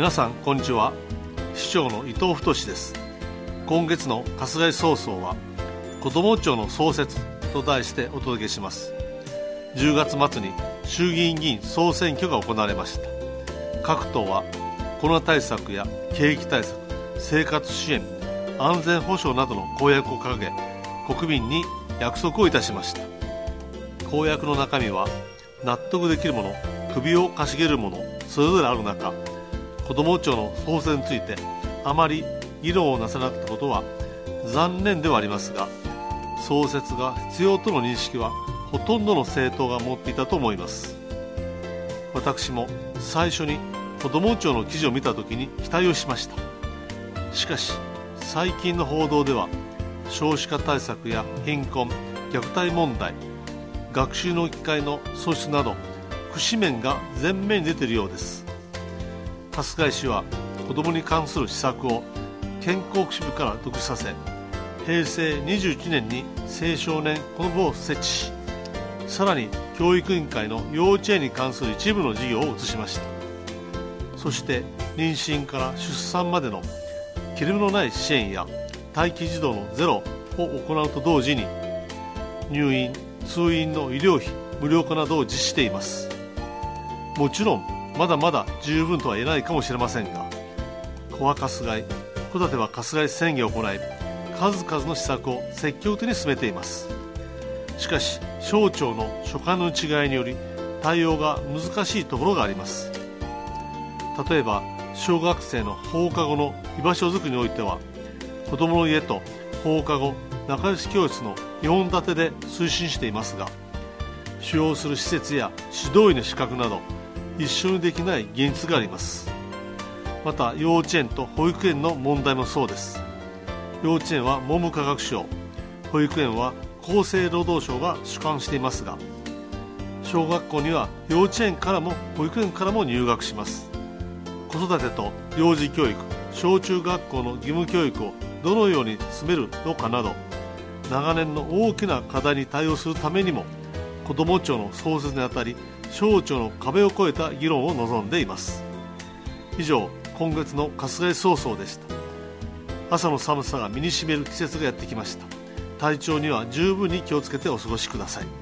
皆さんこんにちは。市長の伊藤太です。今月の春日井早々は子ども庁の創設と題してお届けします。10月末に衆議院議員総選挙が行われました。各党はコロナ対策や景気対策、生活支援、安全保障などの公約を掲げ、国民に約束をいたしました。公約の中身は納得できるもの、首をかしげるもの、それぞれある中、子ども庁の創設についてあまり議論をなさなかったことは残念ではありますが、創設が必要との認識はほとんどの政党が持っていたと思います。私も最初に子ども庁の記事を見たときに期待をしました。しかし最近の報道では少子化対策や貧困、虐待問題、学習の機会の創出など福祉面が前面に出ているようです。春日井市は子どもに関する施策を健康福祉部から独立させ、平成21年に青少年この部を設置し、さらに教育委員会の幼稚園に関する一部の事業を移しました。そして妊娠から出産までの切れ目のない支援や待機児童のゼロを行うと同時に、入院・通院の医療費無料化などを実施しています。もちろんまだまだ十分とは言えないかもしれませんが、子は春日井、子育ては春日井宣言を行い、数々の施策を積極的に進めています。しかし省庁の所管の違いにより対応が難しいところがあります。例えば小学生の放課後の居場所づくりにおいては、子どもの家と放課後仲良し教室の2本立てで推進していますが、使用する施設や指導員の資格など一緒にできない現実があります。また幼稚園と保育園の問題もそうです。幼稚園は文部科学省、保育園は厚生労働省が主管していますが、小学校には幼稚園からも保育園からも入学します。子育てと幼児教育、小中学校の義務教育をどのように進めるのかなど、長年の大きな課題に対応するためにも子ども庁の創設にあたり、省庁の壁を越えた議論を望んでいます。以上、今月の春日井早々でした。朝の寒さが身にしめる季節がやってきました。体調には十分に気をつけてお過ごしください。